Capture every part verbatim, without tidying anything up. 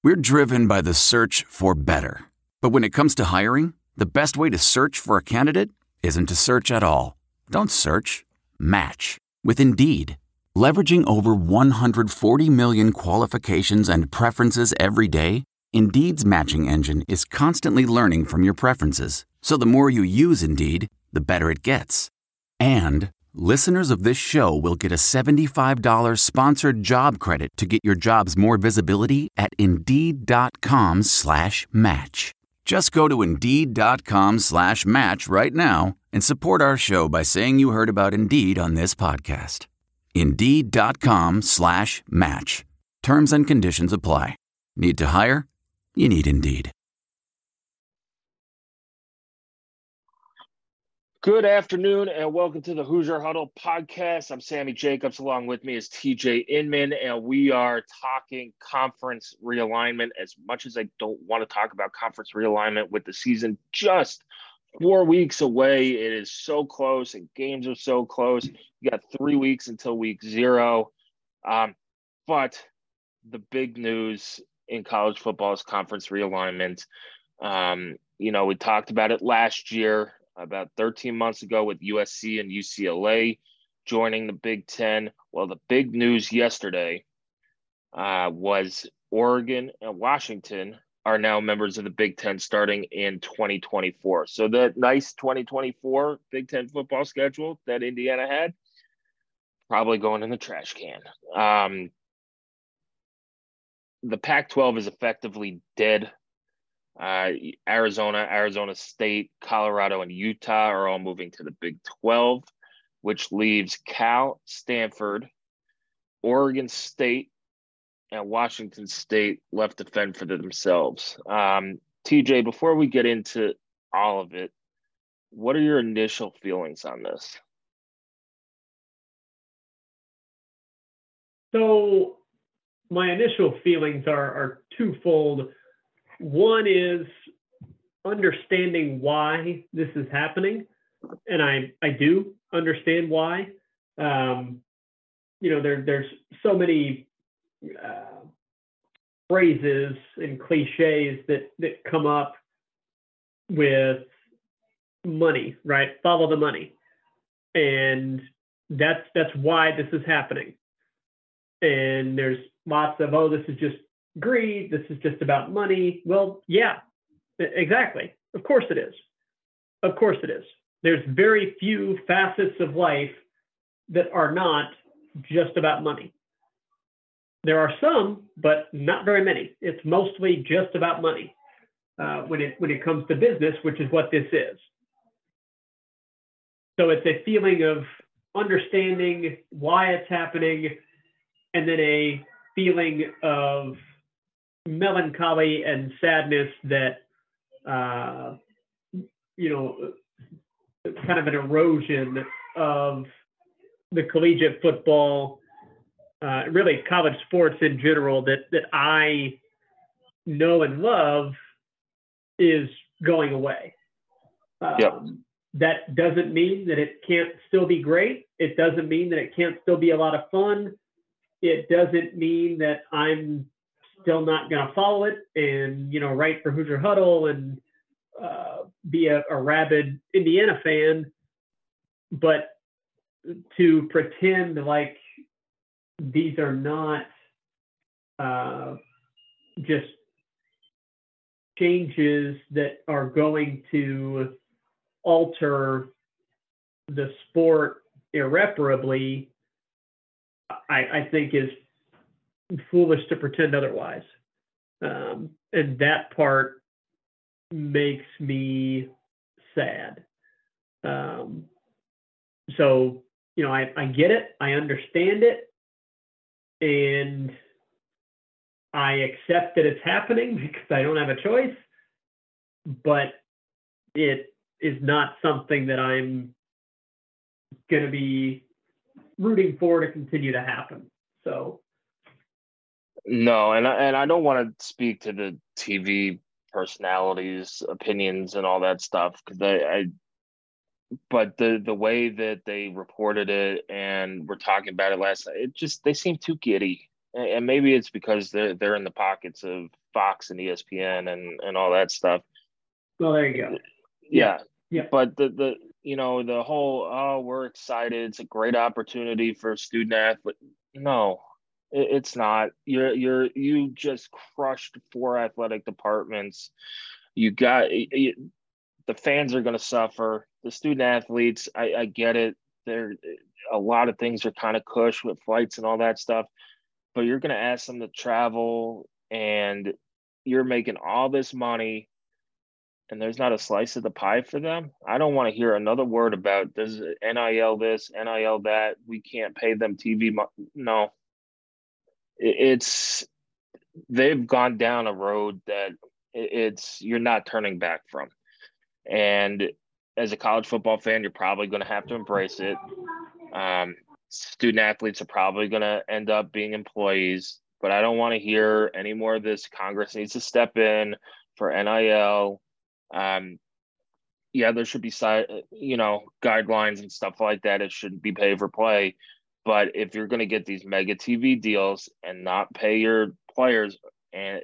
We're driven by the search for better. But when it comes to hiring, the best way to search for a candidate isn't to search at all. Don't search. Match with Indeed. Leveraging over one hundred forty million qualifications and preferences every day, Indeed's matching engine is constantly learning from your preferences. So the more you use Indeed, the better it gets. And listeners of this show will get a seventy-five dollars sponsored job credit to get your jobs more visibility at Indeed.com slash match. Just go to Indeed.com slash match right now and support our show by saying you heard about Indeed on this podcast. Indeed.com slash match. Terms and conditions apply. Need to hire? You need Indeed. Good afternoon and welcome to the Hoosier Huddle podcast. I'm Sammy Jacobs. Along with me is T J Inman, and we are talking conference realignment. As much as I don't want to talk about conference realignment with the season just four weeks away, it is so close and games are so close. You got three weeks until week zero. Um, but the big news in college football is conference realignment. Um, you know, we talked about it last year, about thirteen months ago, with U S C and U C L A joining the Big Ten. Well, the big news yesterday uh, was Oregon and Washington are now members of the Big Ten starting in twenty twenty-four. So that nice twenty twenty-four Big Ten football schedule that Indiana had, probably going in the trash can. Um, the Pac twelve is effectively dead. Uh, Arizona, Arizona State, Colorado, and Utah are all moving to the Big twelve, which leaves Cal, Stanford, Oregon State, and Washington State left to fend for themselves. Um, T J, before we get into all of it, what are your initial feelings on this? So my initial feelings are, are twofold. One is understanding why this is happening, and I, I do understand why. Um, you know, there there's so many uh, phrases and cliches that, that come up with money, right? Follow the money. And that's that's why this is happening. And there's lots of, oh, this is just greed, this is just about money. Well, yeah, exactly. Of course it is. Of course it is. There's very few facets of life that are not just about money. There are some, but not very many. It's mostly just about money uh, when it when it comes to business, which is what this is. So it's a feeling of understanding why it's happening, and then a feeling of melancholy and sadness that, uh, you know, kind of an erosion of the collegiate football, uh, really college sports in general, that that I know and love is going away. Um, yep. That doesn't mean that it can't still be great. It doesn't mean that it can't still be a lot of fun. It doesn't mean that I'm still not going to follow it and, you know, write for Hoosier Huddle and uh, be a, a rabid Indiana fan. But to pretend like these are not uh, just changes that are going to alter the sport irreparably, I, I think is foolish to pretend otherwise. Um, and that part makes me sad. Um, so, you know, I, I get it. I understand it. And I accept that it's happening because I don't have a choice. But it is not something that I'm going to be rooting for to continue to happen. So, no, and I, and I don't want to speak to the T V personalities' opinions and all that stuff, because I, I, but the the way that they reported it and we're talking about it last night, it just, they seem too giddy. and, and maybe it's because they're they're in the pockets of Fox and E S P N and and all that stuff. Well, there you go. Yeah. Yeah. But the the you know the whole oh we're excited, it's a great opportunity for a student athlete. No, it, it's not. You're you're you just crushed four athletic departments. You got you, the fans are going to suffer. The student athletes, I, I get it. There, a lot of things are kind of cush with flights and all that stuff, but you're going to ask them to travel, and you're making all this money, and there's not a slice of the pie for them. I don't want to hear another word about this N I L this, N I L that. We can't pay them T V. Mo-. No, it, it's they've gone down a road that it's you're not turning back from. And as a college football fan, you're probably going to have to embrace it. Um, student athletes are probably going to end up being employees, but I don't want to hear any more of this. Congress needs to step in for N I L. Um, yeah, there should be, you know, guidelines and stuff like that. It shouldn't be pay for play. But if you're going to get these mega T V deals and not pay your players and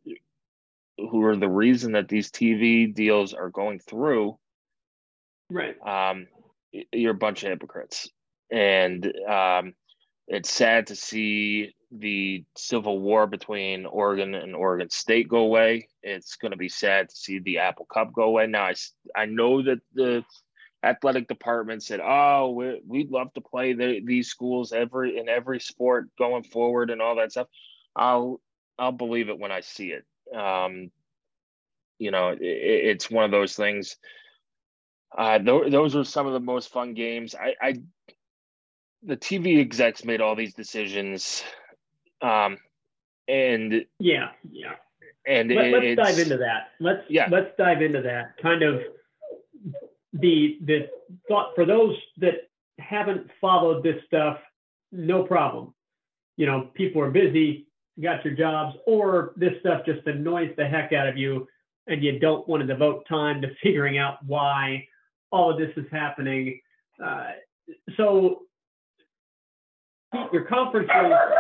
who are the reason that these T V deals are going through, right? Um, you're a bunch of hypocrites, and um, it's sad to see the civil war between Oregon and Oregon State go away. It's going to be sad to see the Apple Cup go away. Now, I I know that the athletic department said, "Oh, we we'd love to play the, these schools every in every sport going forward and all that stuff." I'll I'll believe it when I see it. Um, you know, it, it's one of those things. Uh, th- those are some of the most fun games. I, I, the T V execs made all these decisions, um, and yeah, yeah. And Let, it, let's dive into that. Let's yeah. let's dive into that. Kind of the the thought for those that haven't followed this stuff. No problem. You know, people are busy, got your jobs, or this stuff just annoys the heck out of you, and you don't want to devote time to figuring out why all of this is happening. Uh, so your conferences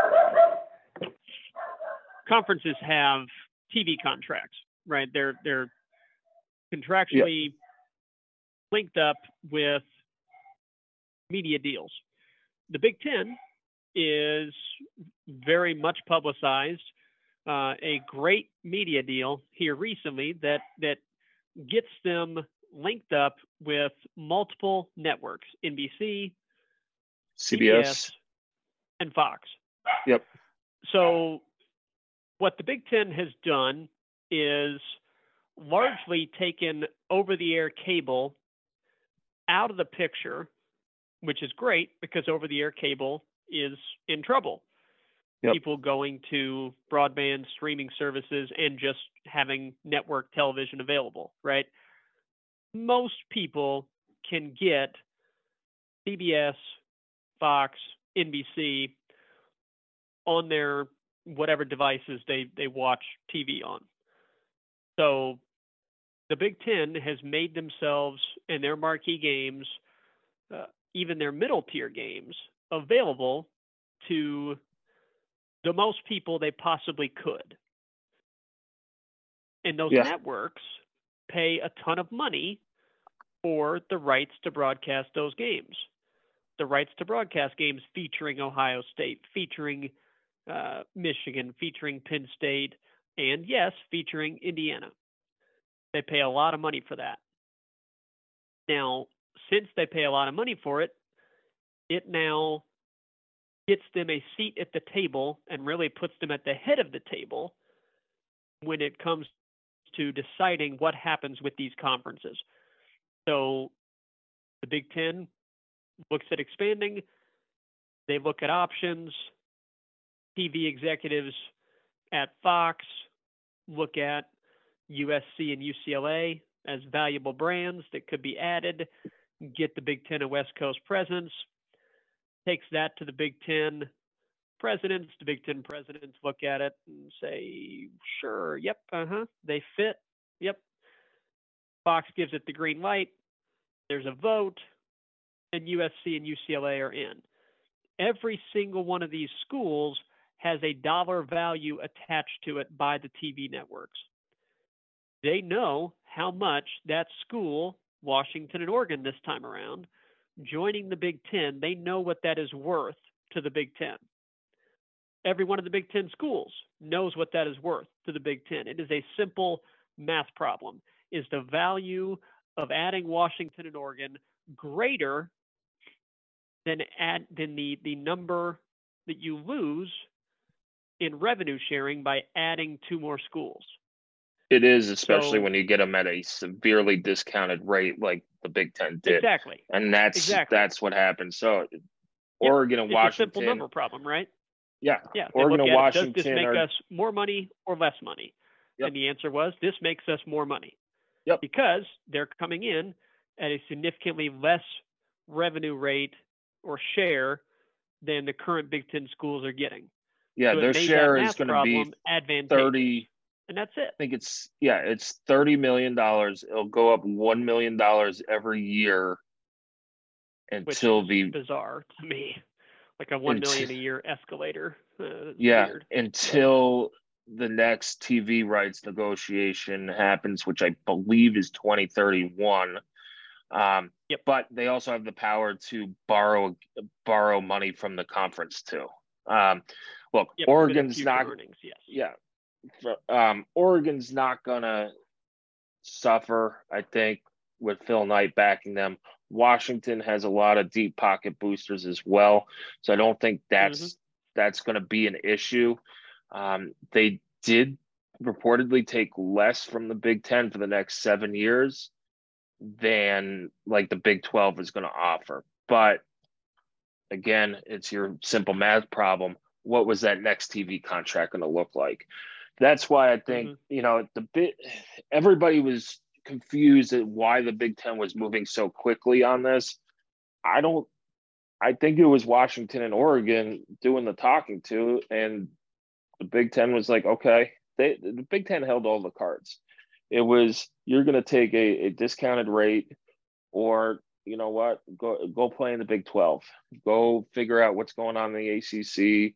conferences have T V contracts, right? They're they're contractually yep. linked up with media deals. The Big Ten is very much publicized, uh, a great media deal here recently that that gets them linked up with multiple networks: N B C, C B S, and Fox. Yep. So what the Big Ten has done is largely taken over-the-air cable out of the picture, which is great because over-the-air cable is in trouble. Yep. People going to broadband streaming services and just having network television available, right? Most people can get C B S, Fox, N B C on their whatever devices they, they watch T V on. So the Big Ten has made themselves and their marquee games, uh, even their middle tier games, available to the most people they possibly could. And those yeah. networks pay a ton of money for the rights to broadcast those games. The rights to broadcast games featuring Ohio State, featuring uh, Michigan, featuring Penn State, and yes, featuring Indiana. They pay a lot of money for that. Now, since they pay a lot of money for it, it now gets them a seat at the table and really puts them at the head of the table when it comes to deciding what happens with these conferences. So the Big Ten looks at expanding. They look at options. T V executives at Fox look at U S C and U C L A as valuable brands that could be added, get the Big Ten a West Coast presence, takes that to the Big Ten presidents. The Big Ten presidents look at it and say, sure, yep, uh-huh, they fit, yep. Fox gives it the green light. There's a vote, and U S C and U C L A are in. Every single one of these schools has a dollar value attached to it by the T V networks. They know how much that school, Washington and Oregon this time around, joining the Big Ten, they know what that is worth to the Big Ten. Every one of the Big Ten schools knows what that is worth to the Big Ten. It is a simple math problem. Is the value of adding Washington and Oregon greater than add than the, the number that you lose in revenue sharing by adding two more schools? It is, especially So, when you get them at a severely discounted rate like the Big Ten did. Exactly. And that's exactly. that's what happened. So Yep. Oregon and It's Washington. a simple number problem, right? Yeah. Yeah. They Oregon look and at it, Washington does this make are, us more money or less money? Yep. And the answer was, this makes us more money. Yep. Because they're coming in at a significantly less revenue rate or share than the current Big Ten schools are getting. yeah, So it their made share that is math going to problem be advantageous. thirty. And that's it. I think it's yeah, it's thirty million dollars. It'll go up one million dollars every year Which until is the bizarre to me. Like a one Until- million a year escalator. Uh, it's yeah weird. until the next T V rights negotiation happens, which I believe is twenty thirty-one. Um, Yep. But they also have the power to borrow borrow money from the conference too. Um, look, Yep, with Oregon's future not. earnings, yes. Yeah, um, Oregon's not gonna suffer, I think, with Phil Knight backing them. Washington has a lot of deep pocket boosters as well, so I don't think that's Mhm. that's going to be an issue. Um, they did reportedly take less from the Big Ten for the next seven years than like the Big twelve is going to offer. But again, it's your simple math problem. What was that next T V contract going to look like? That's why I think, Mhm. you know, the bit everybody was confused at why the Big Ten was moving so quickly on this. I don't I think it was Washington and Oregon doing the talking to, and the Big Ten was like, okay, they the Big Ten held all the cards. It was, you're going to take a, a discounted rate, or you know what, go go play in the Big twelve. Go figure out what's going on in the A C C.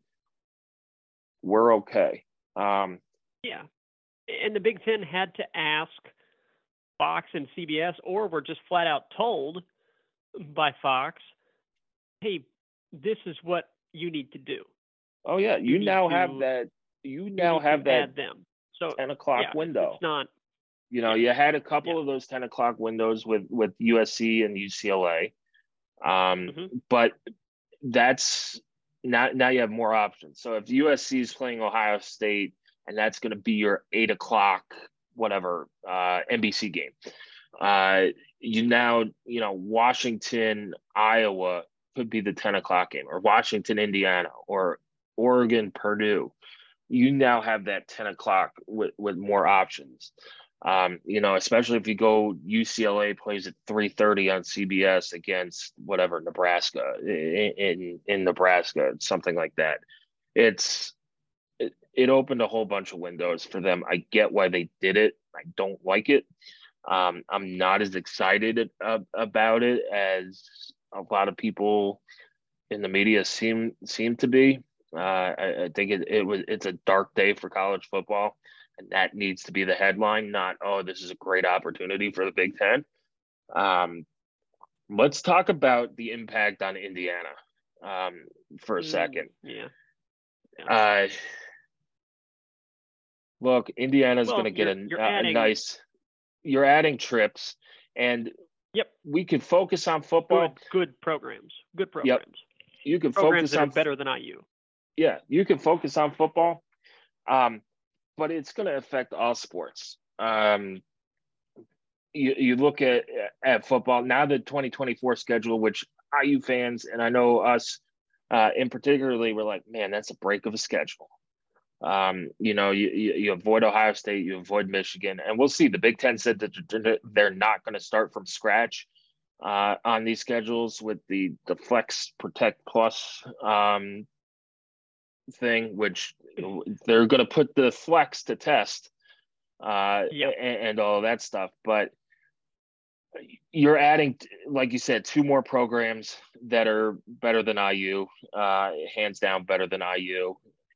We're okay. Um, Yeah. And the Big Ten had to ask Fox and C B S, or were just flat out told by Fox, hey, this is what you need to do. oh yeah, you, You need now to- have that. You You now need have to that add them. So ten o'clock yeah, window. it's not. You know, yeah. you had a couple Yeah. of those ten o'clock windows with with U S C and U C L A, um, Mhm. but that's now now you have more options. So if U S C is playing Ohio State, and that's going to be your eight o'clock whatever uh, N B C game, uh, you now you know Washington Iowa could be the ten o'clock game, or Washington Indiana, or Oregon Purdue. You now have that ten o'clock with, with more options. Um, you know, especially if you go, U C L A plays at three thirty on C B S against whatever, Nebraska, in, in, in Nebraska, something like that. It's, it, it opened a whole bunch of windows for them. I get why they did it. I don't like it. Um, I'm not as excited uh, about it as a lot of people in the media seem seem to be. Uh, I, I think it, it was it's a dark day for college football, and that needs to be the headline. Not, oh, this is a great opportunity for the Big Ten. Um, let's talk about the impact on Indiana um, for a Mm, second. Yeah. Uh, look, Indiana's Well, going to get you're- a, you're a, a adding- nice. You're adding trips, and Yep. we could focus on football. Good, good programs. Good programs. You can Programs focus that on are better than I U. yeah, you can focus on football, um, but it's going to affect all sports. Um, you, you look at at football now, the twenty twenty-four schedule, which I U fans, and I know us uh, in particularly, we're like, man, that's a break of a schedule. Um, you know, you, you you avoid Ohio State, you avoid Michigan, and we'll see. The Big Ten said that they're not going to start from scratch uh, on these schedules with the the Flex Protect Plus um, thing, which they're going to put the flex to test uh, Yep. and, and all of that stuff. But you're adding, like you said, two more programs that are better than I U, uh, hands down better than I U.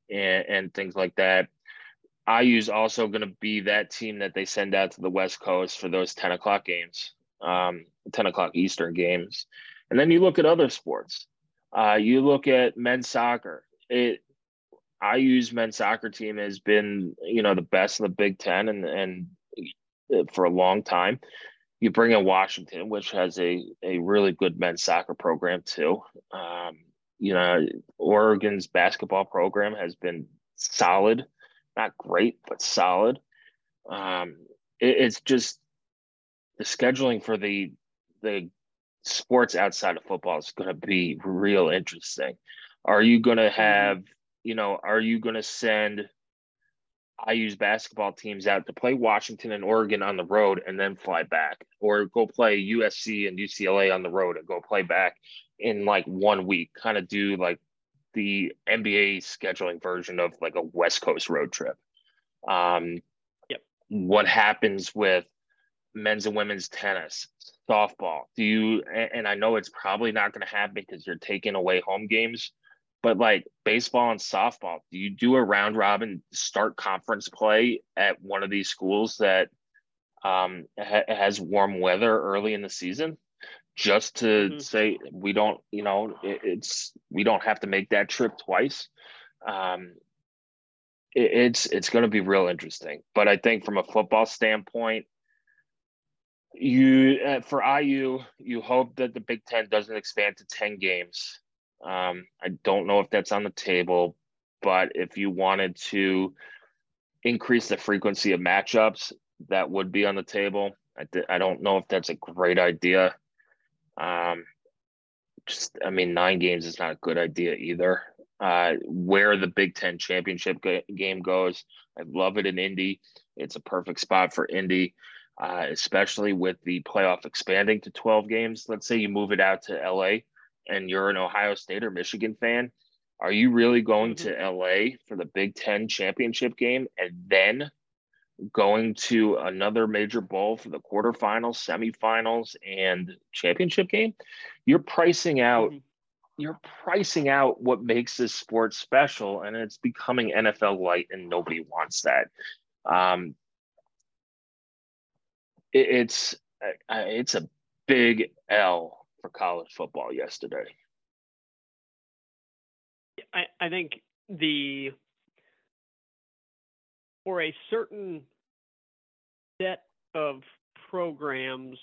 and, and things like that. I U is also going to be that team that they send out to the West Coast for those ten o'clock games, um, ten o'clock Eastern games. And then you look at other sports. Uh, you look at men's soccer. It I U's men's soccer team has been, you know, the best in the Big Ten and and for a long time. You bring in Washington, which has a a really good men's soccer program too. Um, you know, Oregon's basketball program has been solid, not great, but solid. Um, it, it's just the scheduling for the the sports outside of football is going to be real interesting. Are you going to have, you know, are you going to send I U's basketball teams out to play Washington and Oregon on the road and then fly back, or go play U S C and U C L A on the road and go play back in like one week, kind of do like the N B A scheduling version of like a West Coast road trip? Um, yep. What happens with men's and women's tennis, softball? Do you, and I know it's probably not going to happen because you're taking away home games, but like baseball and softball, do you do a round robin start conference play at one of these schools that um, ha- has warm weather early in the season, just to mm-hmm. say we don't, you know, it, it's we don't have to make that trip twice? Um, it, it's it's going to be real interesting. But I think from a football standpoint, you uh, for I U, you hope that the Big Ten doesn't expand to ten games. Um, I don't know if that's on the table, but if you wanted to increase the frequency of matchups, that would be on the table. I, th- I don't know if that's a great idea. Um, just, I mean, nine games is not a good idea either. Uh, where the Big Ten championship g- game goes, I love it in Indy. It's a perfect spot for Indy, uh, especially with the playoff expanding to twelve games. Let's say you move it out to L A and you're an Ohio State or Michigan fan. Are you really going mm-hmm. to L A for the Big Ten championship game and then going to another major bowl for the quarterfinals, semifinals, and championship game? You're pricing out mm-hmm. you're pricing out what makes this sport special, and it's becoming N F L light, and nobody wants that. Um, it, it's it's a big L for college football yesterday. I, I think the for a certain set of programs,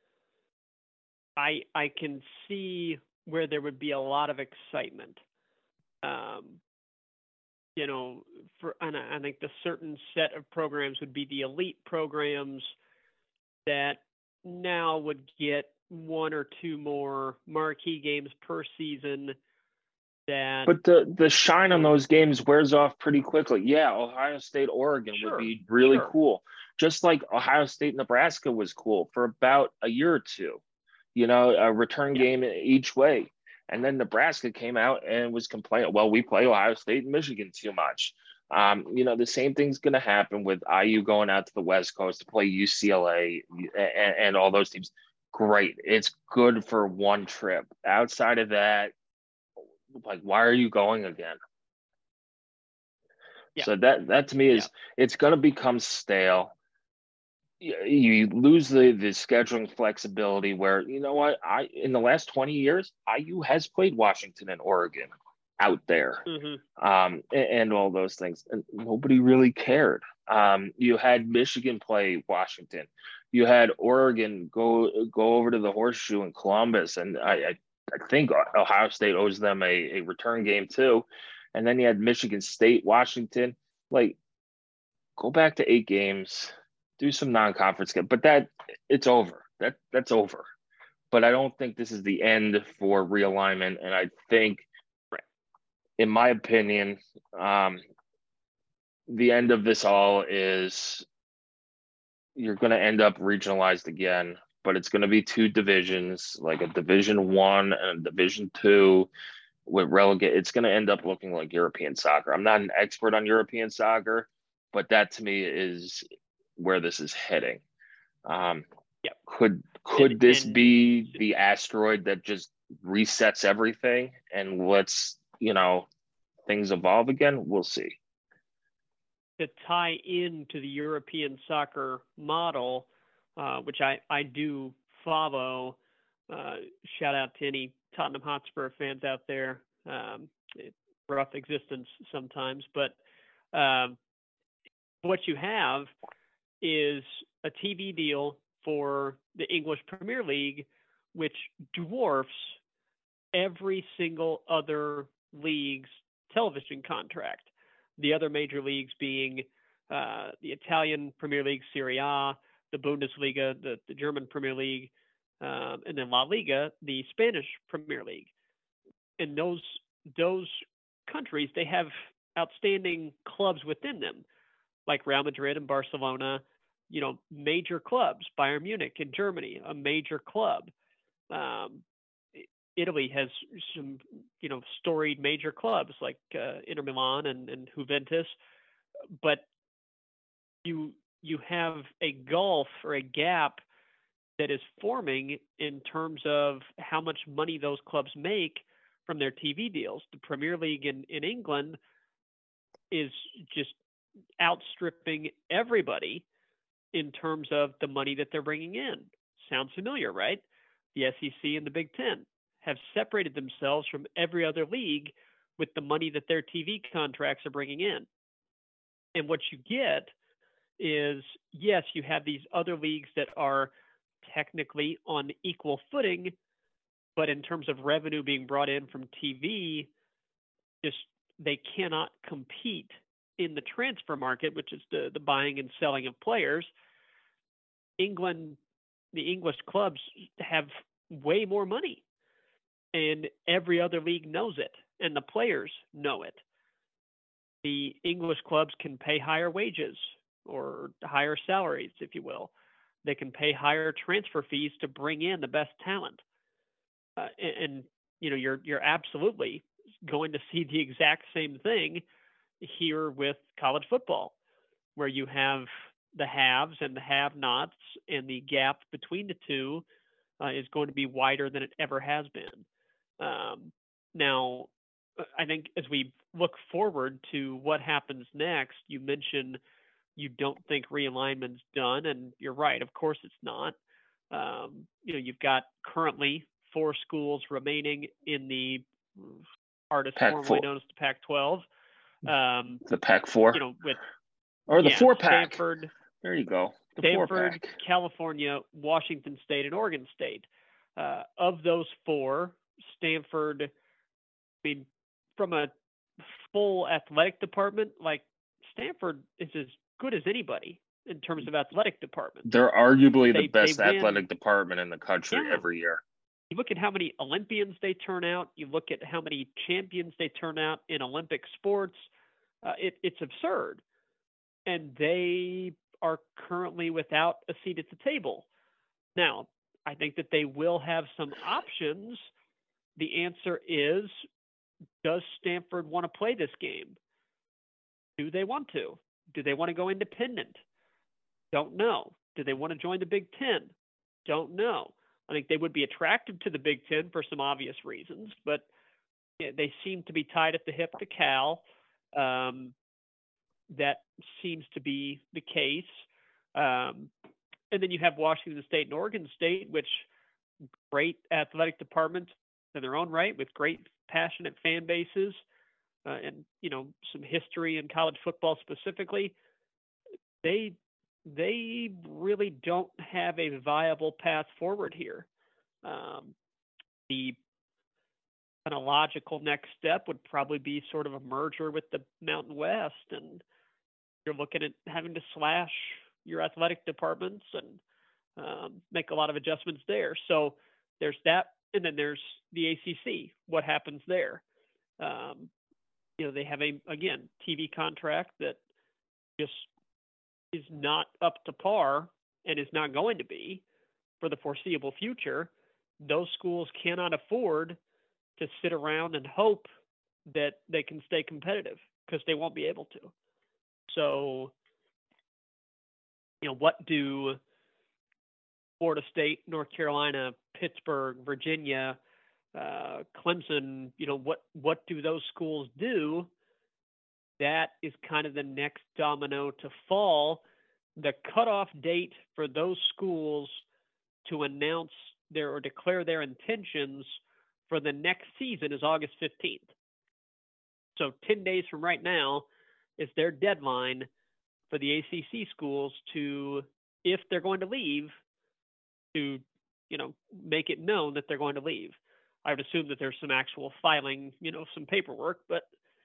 I I can see where there would be a lot of excitement. Um, you know, for and I, I think the certain set of programs would be the elite programs that now would get one or two more marquee games per season. That, but the the shine on those games wears off pretty quickly. Yeah, Ohio State, Oregon sure, would be really sure. cool. Just like Ohio State, Nebraska was cool for about a year or two. You know, a return yeah. game each way. And then Nebraska came out and was complaining, well, we play Ohio State and Michigan too much. Um, you know, the same thing's going to happen with I U going out to the West Coast to play U C L A and, and all those teams. Great. It's good for one trip. Outside of that, like, why are you going again? Yeah. So that, that to me is, yeah. it's going to become stale. You lose the, the scheduling flexibility where, you know what, I in the last twenty years, I U has played Washington and Oregon out there mm-hmm. um, and, and all those things. And nobody really cared. Um, you had Michigan play Washington. You had Oregon go go over to the Horseshoe in Columbus. And I, I, I think Ohio State owes them a, a return game too. And then you had Michigan State, Washington. Like, go back to eight games. Do some non-conference game, but that it's over. That that's over. But I don't think this is the end for realignment. And I think, in my opinion, um, the end of this all is you're going to end up regionalized again, but it's going to be two divisions, like a Division One and a Division Two with relegate. It's going to end up looking like European soccer. I'm not an expert on European soccer, but that to me is where this is heading. Um, yeah. Could could and, this and, be the asteroid that just resets everything and let's, you know, things evolve again, we'll see. To tie into the European soccer model, uh, which I, I do follow, uh, shout out to any Tottenham Hotspur fans out there. Um, it, rough existence sometimes, but um, what you have is a T V deal for the English Premier League, which dwarfs every single other league's television contract. The other major leagues being uh, the Italian Premier League, Serie A, the Bundesliga, the, the German Premier League, um, and then La Liga, the Spanish Premier League. And those those countries, they have outstanding clubs within them, like Real Madrid and Barcelona, you know, major clubs. Bayern Munich in Germany, a major club. Um, Italy has some, you know, storied major clubs like uh, Inter Milan and, and Juventus, but you you have a gulf or a gap that is forming in terms of how much money those clubs make from their T V deals. The Premier League in, in England is just outstripping everybody in terms of the money that they're bringing in. Sounds familiar, right? The S E C and the Big Ten have separated themselves from every other league with the money that their T V contracts are bringing in. And what you get is, yes, you have these other leagues that are technically on equal footing, but in terms of revenue being brought in from T V, just they cannot compete in the transfer market, which is the, the buying and selling of players. England, the English clubs have way more money, and every other league knows it, and the players know it. The English clubs can pay higher wages or higher salaries, if you will. They can pay higher transfer fees to bring in the best talent. Uh, and, and, you know, you're you're absolutely going to see the exact same thing here with college football, where you have the haves and the have-nots, and the gap between the two uh, is going to be wider than it ever has been. Um, now, I think as we look forward to what happens next, you mentioned you don't think realignment's done, and you're right. Of course, it's not. Um, you know, you've got currently four schools remaining in the artist Pac formerly four. known as the Pac twelve. Um, The Pac four, you know, with or the yeah, four pack. Stanford, there you go. The Stanford, four pack. California, Washington State, and Oregon State. Uh, of those four, Stanford, I mean, from a full athletic department, like Stanford is as good as anybody in terms of athletic department. They're arguably They- the best they win- athletic department in the country Yeah. every year. You look at how many Olympians they turn out. You look at how many champions they turn out in Olympic sports. Uh, it, it's absurd. And they are currently without a seat at the table. Now, I think that they will have some options. The answer is, does Stanford want to play this game? Do they want to? Do they want to go independent? Don't know. Do they want to join the Big Ten? Don't know. I think they would be attractive to the Big Ten for some obvious reasons, but they seem to be tied at the hip to Cal. Um, that seems to be the case. Um, and then you have Washington State and Oregon State, which great athletic departments in their own right, with great passionate fan bases, uh, and you know some history in college football specifically. They they really don't have a viable path forward here. Um, the kind of logical next step would probably be sort of a merger with the Mountain West, and you're looking at having to slash your athletic departments and um, make a lot of adjustments there. So there's that, and then there's the A C C. What happens there? Um, you know, they have a again T V contract that just is not up to par and is not going to be for the foreseeable future. Those schools cannot afford to sit around and hope that they can stay competitive, because they won't be able to. So, you know, what do Florida State, North Carolina, Pittsburgh, Virginia, uh, Clemson, you know, what, what do those schools do? That is kind of the next domino to fall. The cutoff date for those schools to announce their or declare their intentions for the next season is August fifteenth. So ten days from right now is their deadline for the A C C schools to, if they're going to leave, to, you know, make it known that they're going to leave. I would assume that there's some actual filing, you know, some paperwork, but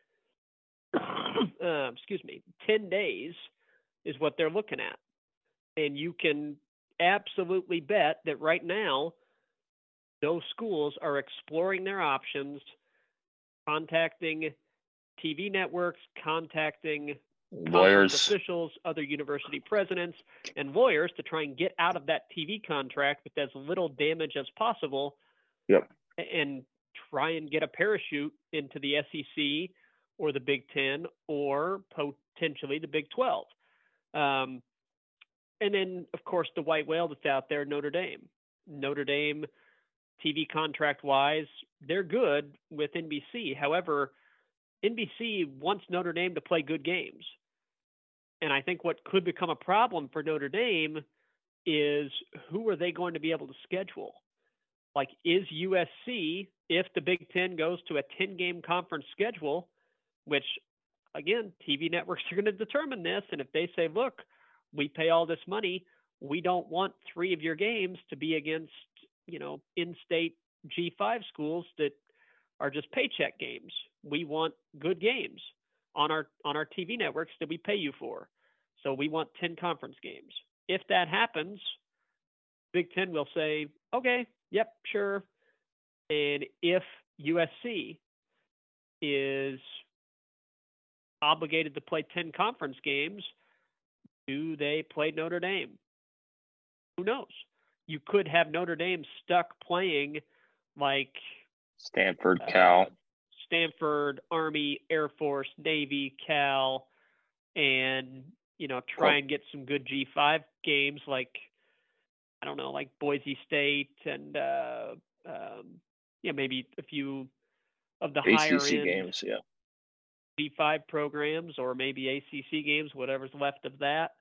uh, excuse me, ten days is what they're looking at. And you can absolutely bet that right now, those schools are exploring their options, contacting T V networks, contacting Lawyers, officials, other university presidents, and lawyers to try and get out of that T V contract with as little damage as possible. Yep. And try and get a parachute into the S E C or the Big Ten or potentially the Big twelve. Um, and then, of course, the white whale that's out there, Notre Dame. Notre Dame, T V contract-wise, they're good with N B C. However, N B C wants Notre Dame to play good games. And I think what could become a problem for Notre Dame is who are they going to be able to schedule? Like, is U S C, if the Big Ten goes to a ten-game conference schedule, which, again, T V networks are going to determine this, and if they say, look, we pay all this money, we don't want three of your games to be against, you know, in-state G five schools that are just paycheck games. We want good games on our on our T V networks that we pay you for. So we want ten conference games. If that happens, Big Ten will say, okay, yep, sure. And if U S C is obligated to play ten conference games, do they play Notre Dame? Who knows? You could have Notre Dame stuck playing like Stanford, Cal. Uh, Stanford, Army, Air Force, Navy, Cal, and, you know, try and get some good G five games like, I don't know, like Boise State and, uh, um, yeah, maybe a few of the A C higher C end games, yeah. G five programs, or maybe A C C games, whatever's left of that.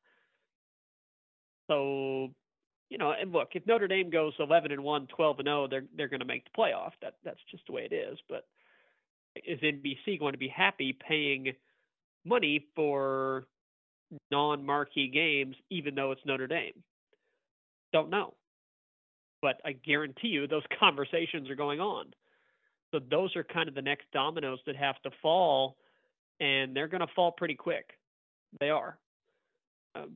So, you know, and look, if Notre Dame goes eleven and one, twelve and oh, they're they're going to make the playoff. That that's just the way it is. But is N B C going to be happy paying money for non-marquee games, even though it's Notre Dame? Don't know. But I guarantee you those conversations are going on. So those are kind of the next dominoes that have to fall, and they're going to fall pretty quick. They are. Um,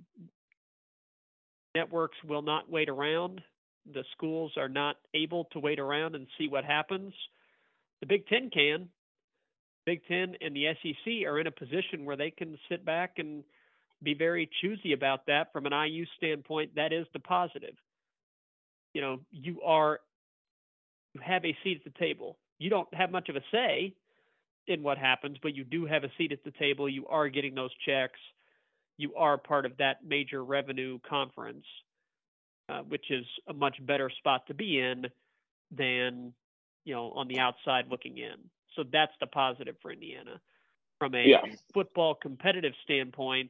networks will not wait around. The schools are not able to wait around and see what happens. The Big Ten can. Big Ten and the S E C are in a position where they can sit back and be very choosy about that. From an I U standpoint, that is the positive. You know, you are, you have a seat at the table. You don't have much of a say in what happens, but you do have a seat at the table. You are getting those checks. You are part of that major revenue conference, uh, which is a much better spot to be in than, you know, on the outside looking in. So that's the positive for Indiana. From a yeah. football competitive standpoint,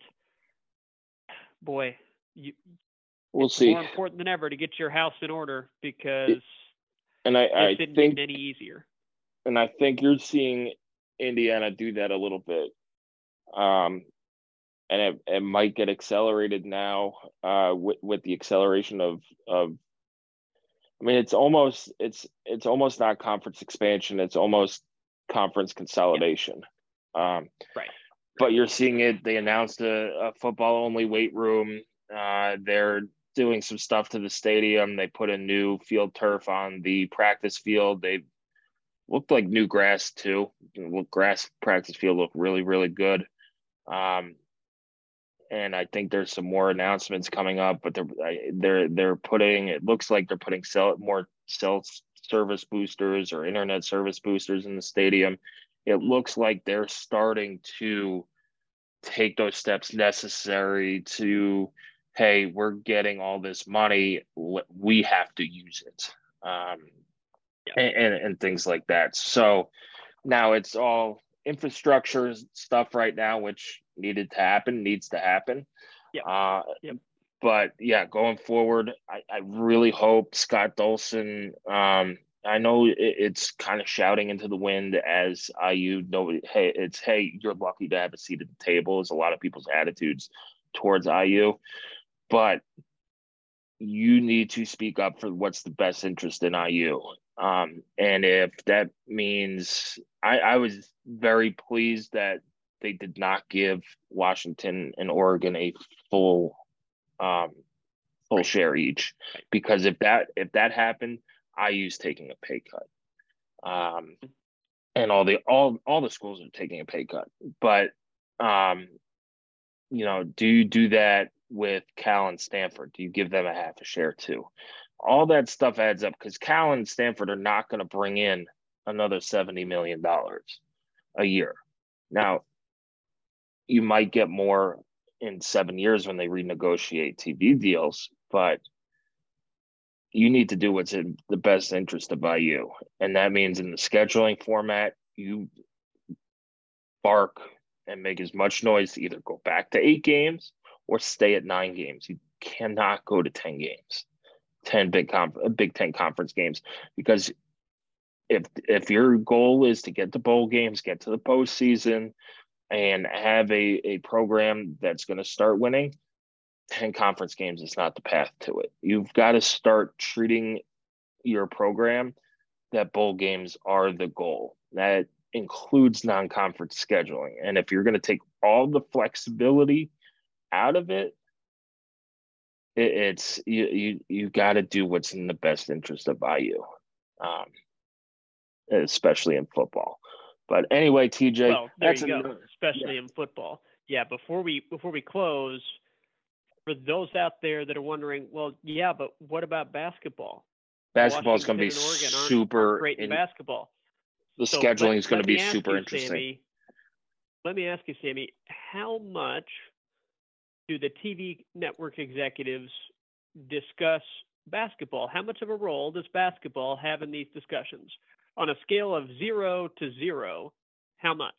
boy, you, we'll it's see. more important than ever to get your house in order, because and I, I it didn't think get any easier. And I think you're seeing Indiana do that a little bit. Um, and it, it might get accelerated now uh, with, with the acceleration of, of, I mean, it's almost, it's, it's almost not conference expansion. It's almost conference consolidation. Yeah. Um, right. But you're seeing it. They announced a, a football only weight room. Uh, they're doing some stuff to the stadium. They put a new field turf on the practice field. They looked like new grass too. Grass practice field looked really, really good. Um, and I think there's some more announcements coming up, but they're they're they're putting. It looks like they're putting cell more cell service boosters or internet service boosters in the stadium. It looks like they're starting to take those steps necessary to, hey, we're getting all this money, we have to use it. Um, Yeah. and, and, and things like that. So now it's all infrastructure stuff right now, which needed to happen, needs to happen. Yep. Uh, Yep. But yeah, going forward, I, I really hope Scott Dolson. Um, I know it, it's kind of shouting into the wind as I U. Nobody, hey, it's hey, you're lucky to have a seat at the table. Is a lot of people's attitudes towards I U, but you need to speak up for what's the best interest in I U. Um, and if that means, I, I was very pleased that they did not give Washington and Oregon a full um, full Right. share each, Right. because if that if that happened, I U's taking a pay cut, um, and all the all all the schools are taking a pay cut. But um, you know, do you do that with Cal and Stanford? Do you give them a half a share too? All that stuff adds up because Cal and Stanford are not going to bring in another seventy million dollars a year. Now, you might get more in seven years when they renegotiate T V deals, but you need to do what's in the best interest of I U. And that means in the scheduling format, you bark and make as much noise to either go back to eight games or stay at nine games. You cannot go to ten games, ten big conf- Big Ten conference games, because if if your goal is to get to bowl games, get to the postseason, and have a, a program that's going to start winning, ten conference games is not the path to it. You've got to start treating your program that bowl games are the goal. That includes non-conference scheduling. And if you're going to take all the flexibility out of it, it it's you you you got to do what's in the best interest of I U, um, especially in football. But anyway, T J, Well, there that's you go. another, Especially yeah. in football. Yeah. Before we before we close, for those out there that are wondering, well, yeah, but what about basketball? Basketball is going to be Washington and Oregon aren't, super aren't great in, in basketball. The So scheduling let, is going let to be me ask super you, interesting. Sammy, let me ask you, Sammy, how much do the T V network executives discuss basketball? How much of a role does basketball have in these discussions? On a scale of zero to zero, how much?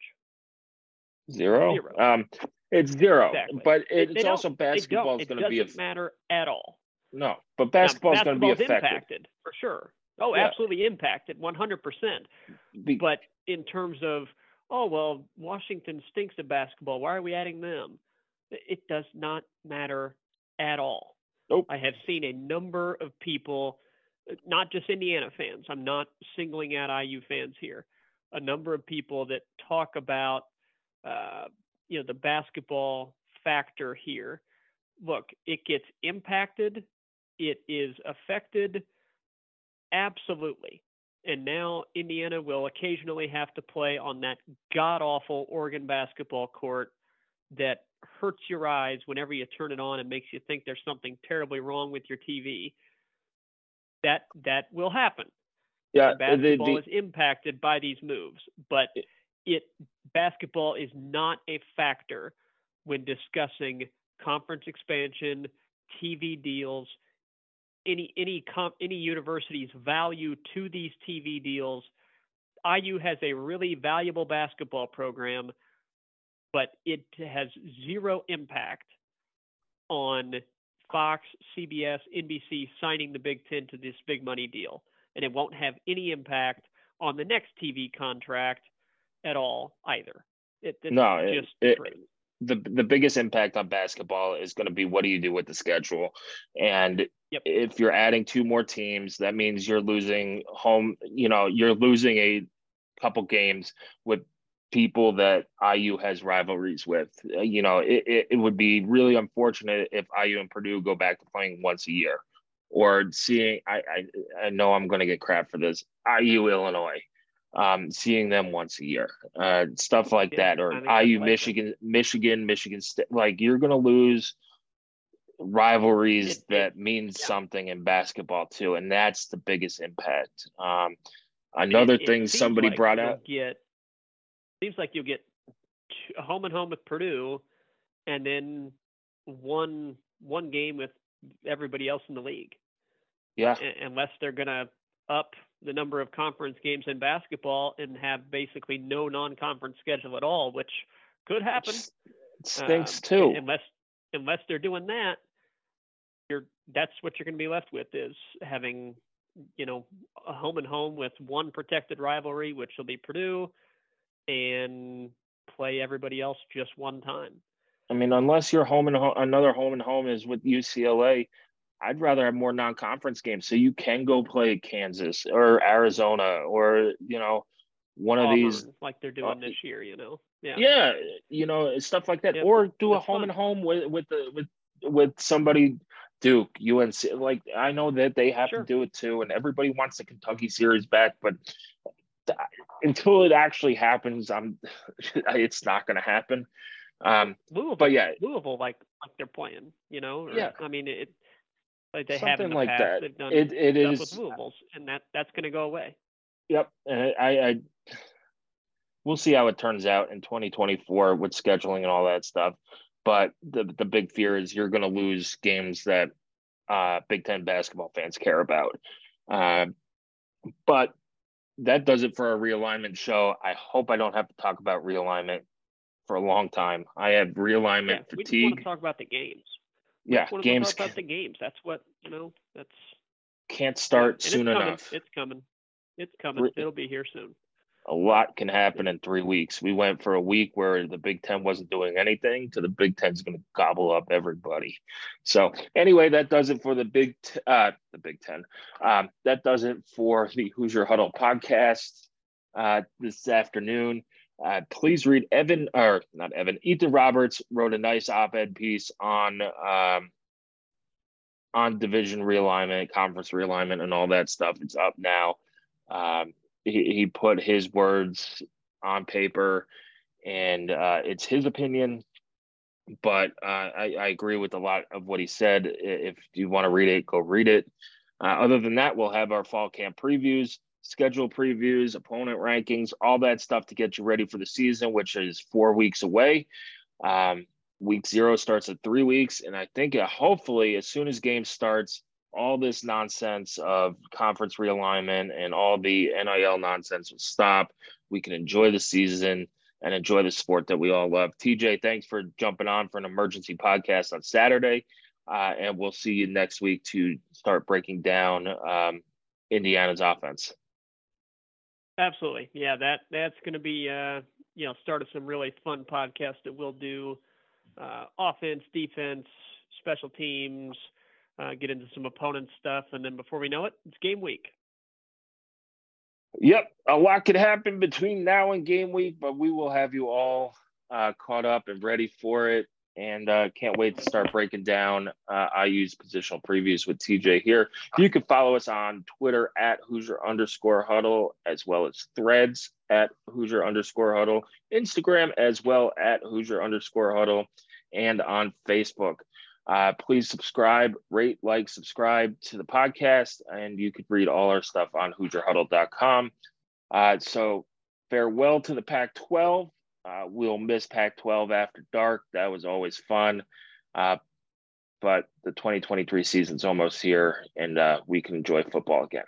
Zero. Zero. Um, it's zero, Exactly. but They- it's they also don't. basketball is It going to be a doesn't matter at all. no, but Now, basketball is going to be basketball's affected. impacted for sure. Oh, Yeah. absolutely impacted, one hundred percent. Be- But in terms of, oh, well, Washington stinks at basketball. Why are we adding them? It does not matter at all. Nope. I have seen a number of people, not just Indiana fans, I'm not singling out I U fans here, a number of people that talk about, uh, you know, the basketball factor here. Look, it gets impacted. It is affected. Absolutely. And now Indiana will occasionally have to play on that god-awful Oregon basketball court that hurts your eyes whenever you turn it on and makes you think there's something terribly wrong with your T V. That that will happen. yeah, And basketball the, is impacted by these moves, but it basketball is not a factor when discussing conference expansion, T V deals, any any comp, any university's value to these T V deals. I U has a really valuable basketball program, but it has zero impact on Fox, C B S, N B C signing the Big Ten to this big money deal. And it won't have any impact on the next T V contract at all either. It, it's no, it, just the it, truth. the the biggest impact on basketball is going to be what do you do with the schedule, and Yep. if you're adding two more teams, that means you're losing home. You know, you're losing a couple games with people that I U has rivalries with. Uh, You know, it, it, it would be really unfortunate if I U and Purdue go back to playing once a year, or seeing. I I, I know I'm going to get crap for this. I U Illinois. Um, seeing them once a year, uh, stuff like Yeah, that, or I think I U that's likely. Michigan, Michigan, Michigan State. Like you're going to lose rivalries It- it- that means yeah. something in basketball too, and that's the biggest impact. Um, And another it, it thing seems somebody like brought you'll out. get seems like you'll get two, a home and home with Purdue, and then one one game with everybody else in the league. Yeah, Uh, unless they're gonna up the number of conference games in basketball and have basically no non-conference schedule at all, which could happen. It stinks um, too. Unless unless they're doing that, you're that's what you're going to be left with, is having, you know, a home and home with one protected rivalry, which will be Purdue, and play everybody else just one time. I mean, unless your home and ho- another home and home is with U C L A, I'd rather have more non-conference games so you can go play Kansas or Arizona or, you know, one of Auburn, these like they're doing uh, this year, you know. Yeah. Yeah, you know, stuff like that, Yep. or do a That's home fun. and home with with the with with somebody, Duke, U N C. Like, I know that they have Sure. to do it too, and everybody wants the Kentucky series back, but th- until it actually happens, I'm it's not going to happen. Um, Louisville, but yeah, Louisville, like like they're playing, you know. Or, yeah, I mean, it like they have in something the like past. that. They've done It it stuff is. with Louisville's, and that that's going to go away. Yep, and I, I we'll see how it turns out in twenty twenty-four with scheduling and all that stuff. But the the big fear is you're going to lose games that uh, Big Ten basketball fans care about. Uh, but that does it for our realignment show. I hope I don't have to talk about realignment for a long time. I have realignment Yeah, we just want fatigue. to talk about the games. We Yeah, just want to games talk about the games. That's what, you know. That's can't start yeah. and soon it's coming. enough. It's coming. It's coming. Re- It'll be here soon. A lot can happen in three weeks. We went for a week where the Big Ten wasn't doing anything to the Big Ten's going to gobble up everybody. So anyway, that does it for the Big T- uh, the Big Ten. Um, that does it for the Hoosier Huddle podcast uh, this afternoon. Uh, please read Evan, or not Evan, Ethan Roberts wrote a nice op-ed piece on um, on division realignment, conference realignment, and all that stuff. It's up now. Um, he, he put his words on paper, and uh, it's his opinion. But uh, I, I agree with a lot of what he said. If you want to read it, go read it. Uh, other than that, we'll have our fall camp previews, schedule previews, opponent rankings, all that stuff to get you ready for the season, which is four weeks away. Um, week zero starts in three weeks. And I think uh, hopefully as soon as game starts, all this nonsense of conference realignment and all the N I L nonsense will stop. We can enjoy the season and enjoy the sport that we all love. T J, thanks for jumping on for an emergency podcast on Saturday. Uh, and we'll see you next week to start breaking down um, Indiana's offense. Absolutely. Yeah, that that's going to be, uh, you know, start of some really fun podcasts that we'll do. Uh, offense, defense, special teams, uh, get into some opponent stuff. And then before we know it, it's game week. Yep, a lot could happen between now and game week, but we will have you all uh, caught up and ready for it. And uh, can't wait to start breaking down uh, I U's positional previews with T J here. You can follow us on Twitter at Hoosier underscore huddle, as well as Threads at Hoosier underscore huddle, Instagram as well at Hoosier underscore huddle, and on Facebook. Uh, please subscribe, rate, like, subscribe to the podcast, and you could read all our stuff on Hoosier Huddle dot com. Uh, so farewell to the Pac twelve. Uh, we'll miss Pac twelve after dark. That was always fun. Uh, but the twenty twenty-three season's almost here, and uh, we can enjoy football again.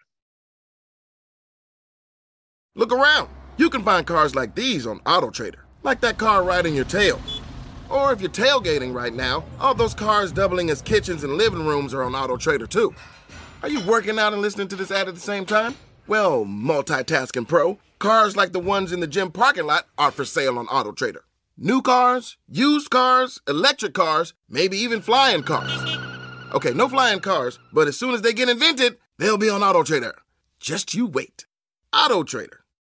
Look around. You can find cars like these on AutoTrader, like that car riding your tail. Or if you're tailgating right now, all those cars doubling as kitchens and living rooms are on AutoTrader too. Are you working out and listening to this ad at the same time? Well, multitasking pro, cars like the ones in the gym parking lot are for sale on AutoTrader. New cars, used cars, electric cars, maybe even flying cars. Okay, no flying cars, but as soon as they get invented, they'll be on AutoTrader. Just you wait. AutoTrader.